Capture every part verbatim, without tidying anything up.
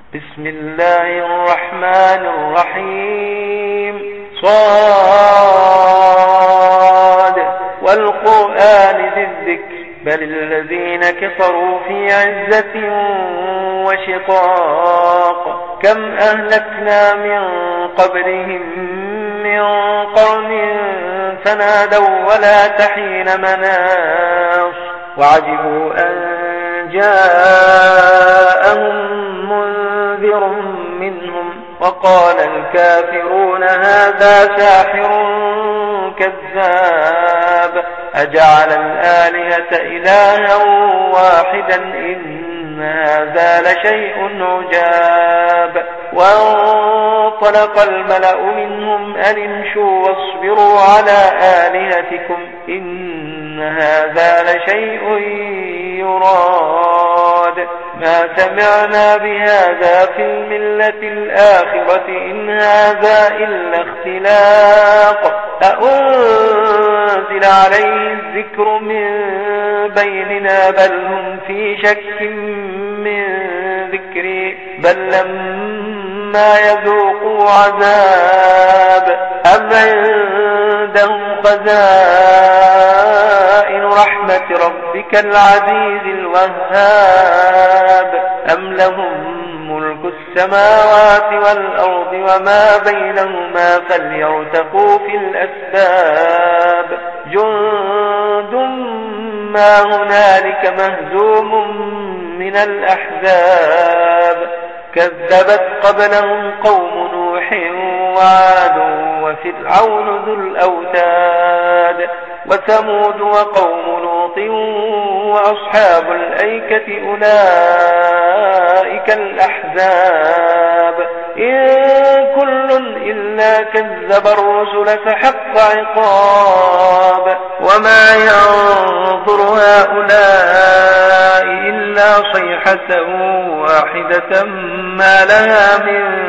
بسم الله الرحمن الرحيم صاد والقرآن ذي الذكر بل الذين كفروا في عزة وشقاق كم أهلكنا من قبلهم من قرن فنادوا ولا تحين مناص وعجبوا أن جاءهم منذر منهم وقال الكافرون هذا ساحر كذاب أجعل الآلهة إلها واحدا إن هذا لشيء عجاب وانطلق الملأ منهم أن امشوا واصبروا على آلهتكم إن هذا لشيء يراد ما سمعنا بهذا في الملة الآخرة إن هذا إلا اختلاق أأنزل عليه الذكر من بيننا بل هم في شك من ذكري بل لما يذوقوا عذاب أم عندهم خزائن رحمة ربك العزيز الوهاب أم لهم ملك السماوات والأرض وما بينهما فليرتقوا في الأسباب جند ما هنالك مهزوم من الأحزاب كذبت قبلهم قوم نوح وعاد وفرعون ذو الأوتاد وثمود وقوم لوط وأصحاب الأيكة أولئك الأحزاب إن كل إلا كذب الرسل فحق عقاب وما ينظر هؤلاء إلا صيحة واحدة ما لها من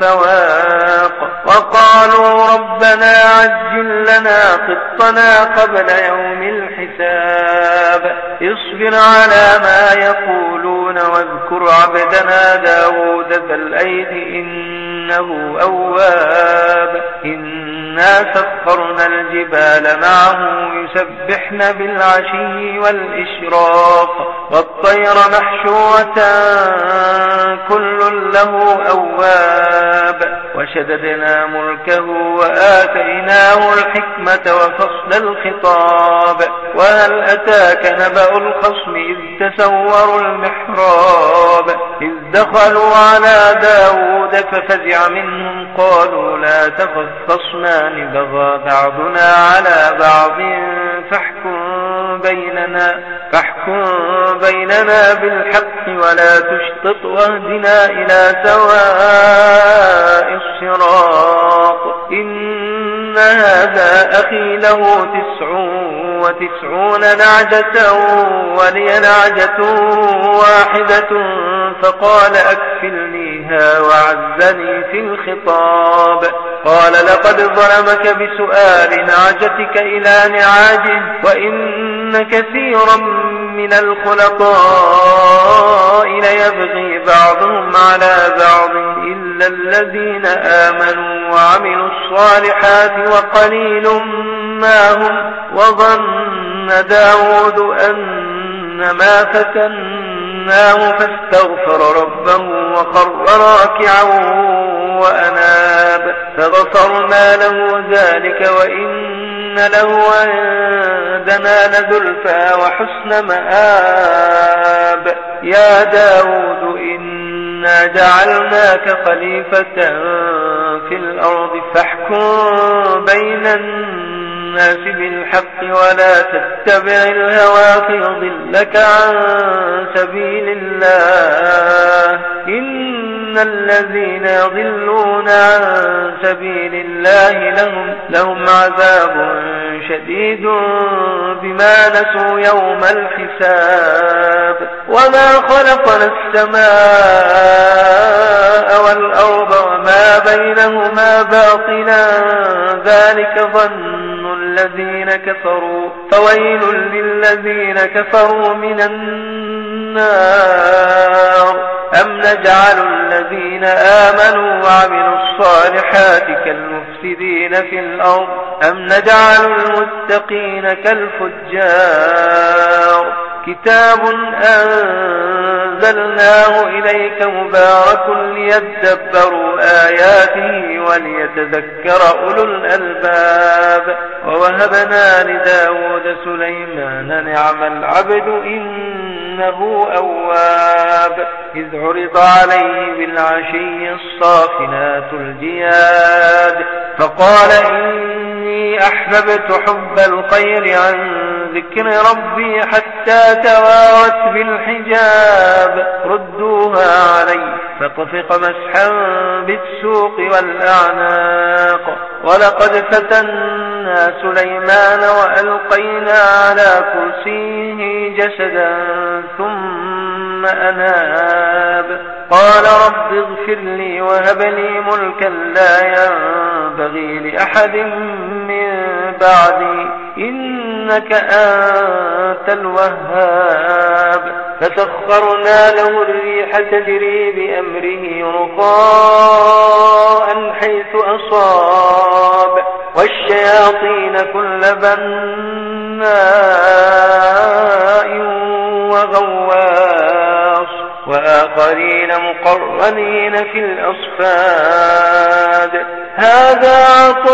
فواق وقالوا ربنا عجل لنا قطنا قبل يوم الحساب اصبر على ما يقولون واذكر عبدنا داود ذا الأيد إنه أواب إنا سخرنا الجبال معه يسبحن بالعشي والإشراق والطير محشورة كل له أواب وشددنا ملكه وآتيناه الحكمة وفصل الخطاب وهل أتاك نبأ الخصم إذ تسوروا المحراب إذ دخلوا على داود ففزع منهم قالوا لا تخف خصمان بغى بعضنا على بعض فاحكم بيننا فاحكم بيننا بالحق ولا تشطط واهدنا إلى سواء الصراط إن هذا أخي له تسع وتسعون نعجة ولي نعجة واحدة فقال أكفلنيها وعزني في الخطاب قال لقد ظلمك بسؤال نعجتك إلى نعاجه وإن كثيرا من الخلطاء ليبغي بعضهم على بعض إلا الذين آمنوا وعملوا الصالحات وقليل ما هم وظن داود أنما فتناه فاستغفر ربه وخر راكعا وأناب فغفرنا له ذلك وإن له عندنا لزلفى وحسن مآب يا داود إنا جعلناك خليفة في الأرض فاحكم بين الناس بالحق ولا تتبع الهوى فيضلك عن سبيل الله إن الذين يضلون عن سبيل الله لهم, لهم عذاب شديد بما نسوا يوم الحساب وما خلقنا السماء والأرض وما بينهما باطلا ذلك ظن الذين كفروا فويل للذين كفروا من النار النار أم نجعل الذين آمنوا وعملوا الصالحات كالمفسدين في الأرض أم نجعل المتقين كالفجار كتاب أنزلناه إليك مبارك ليدبروا آياته وليتذكر أولو الألباب ووهبنا لداود سليمان نعم العبد إنه أواب إذ عرض عليه بالعشي الصافنات الجياد فقال إني أحببت حب الخير عن ذكر ربي حتى توارت بالحجاب ردوها علي فطفق مسحا بالسوق والأعناق ولقد فتنا سليمان وألقينا على كرسيه جسدا ثم أناب قال رب اغفر لي وهب لي ملكا لا ينبغي لأحد من بعدي إنك أنت الوهاب فسخرنا له الريح تجري بأمره رخاء حيث أصاب والشياطين كل بناء وغواص وآخرين مقرنين في الأصفاد هذا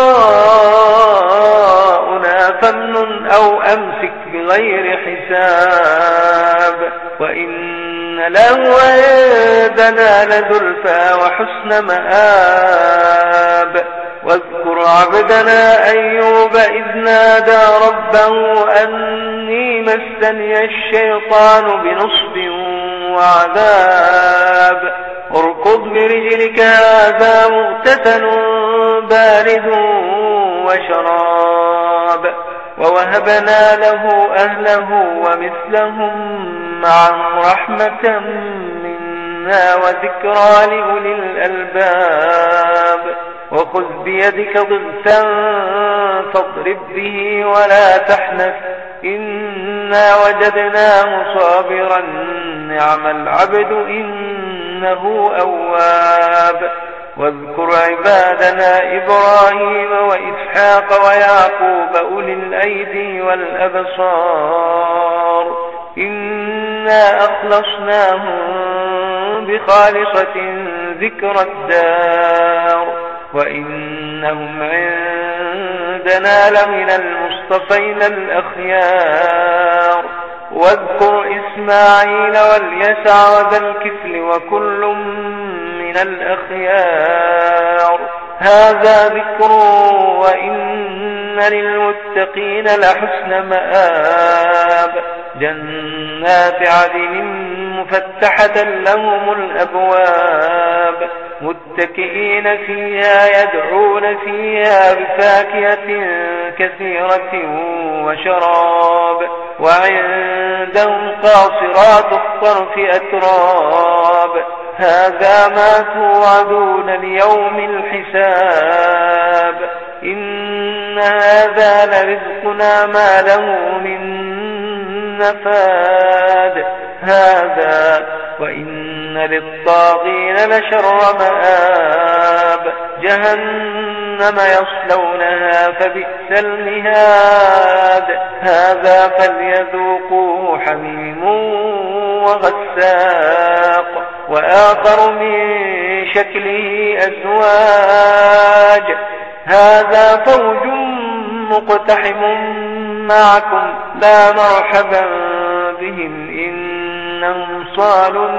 عطاؤنا فامنن أو أمسك بغير حساب وإن له عندنا لزلفى وحسن مآب واذكر عبدنا أيوب إذ نادى ربه أني مسني الشيطان بنصب وعذاب اركض برجلك هذا مغتسل بارد وشراب ووهبنا له أهله ومثلهم معهم رحمة منا وذكرى لأولي الألباب وخذ بيدك ضغثا فاضرب به ولا تحنث إنا وجدناه صابرا نعم العبد إنه أواب واذكر عبادنا إبراهيم وإسحاق ويعقوب أولي الأيدي والأبصار إنا أخلصناهم بخالصة ذكر الدار وإنهم عندنا لمن المصطفين الأخيار واذكر إسماعيل واليسع وذا الكفل وكل من الأخيار هذا ذكر وإن للمتقين لحسن مآب جنات عدن مفتحة لهم الأبواب متكئين فيها يدعون فيها بفاكهة كثيرة وشراب وعندهم قاصرات الطرف أتراب هذا ما توعدون ليوم الحساب إن هذا لرزقنا ما له من نفاد هذا وإن للطاغين لشر مآب جهنم يصلونها فبئس المهاد هذا فليذوقوه حميم وغساق وآخر من شكله أزواج هذا فوج مقتحم معكم لا مرحبا بهم إنهم صالوا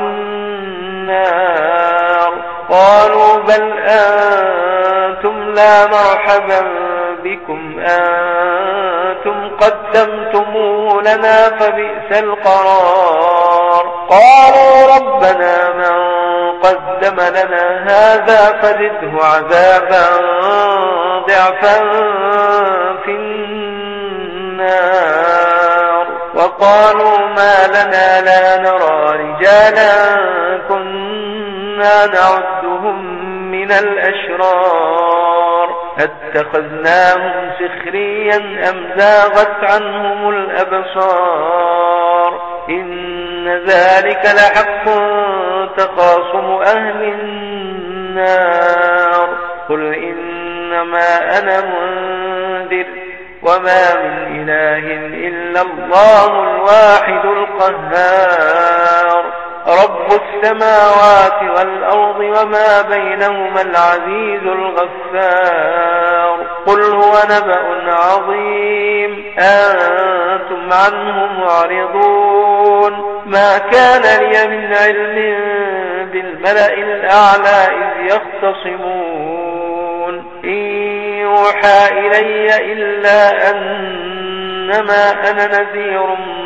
النار قالوا بل أنتم لا مرحبا بكم أنتم قدمتموه لنا فبئس القرار قالوا ربنا من قدم لنا هذا فزده عذابا ضعفا في النار وقالوا ما لنا لا نرى رجالا كنا نعدهم من الأشرار اتخذناهم سخريا أم زاغت عنهم الأبصار إن ذلك لحق تخاصم أهل النار قل إنما أنا منذر وما من إله إلا الله الواحد القهار رب السماوات والأرض وما بينهما العزيز الغفار قل هو نبأ عظيم أنتم عنه معرضون ما كان لي من علم بالملأ الأعلى إذ يختصمون إن يوحى إلي إلا أنما أنا نذير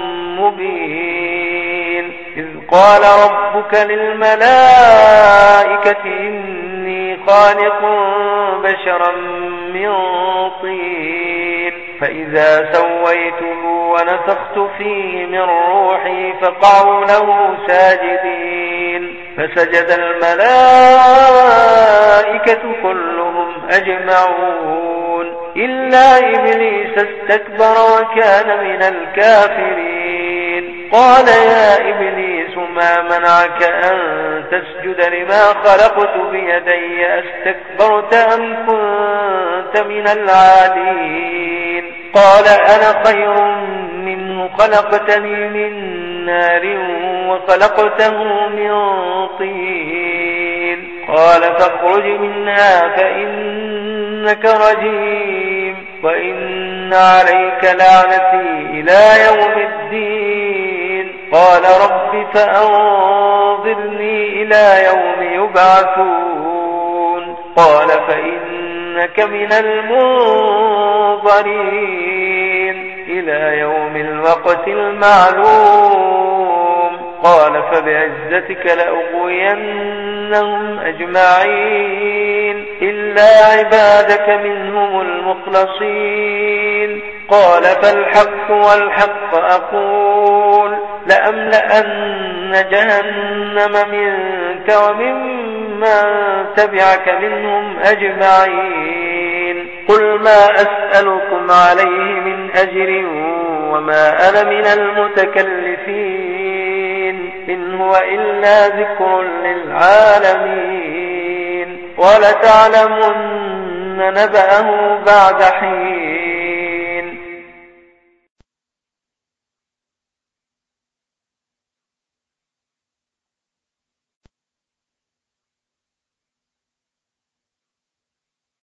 مبين إذ قال ربك للملائكة إني خالق بشرا من طين فإذا سويته ونفخت فيه من روحي فقعوا له ساجدين فسجد الملائكة كلهم أجمعون إلا إبليس استكبر وكان من الكافرين قال يا إبليس ما منعك أن تسجد لما خلقت بيدي أستكبرت أم كنت من العالين قال أنا خير منه خلقتني من نار وخلقته من طين قال فاخرج منها فإنك رجيم وإن عليك لعنتي إلى يوم الدين قال رب فأنظرني إلى يوم يبعثون قال فإنك من المنظرين إلى يوم الوقت المعلوم قال فبعزتك لأغوينهم أجمعين إلا عبادك منهم المخلصين قال فالحق والحق أقول لأملأن جهنم منك وممن تبعك منهم أجمعين قل ما أسألكم عليه من أجر وما أنا من المتكلفين إن هو إلا ذكر للعالمين ولتعلمن نبأه بعد حين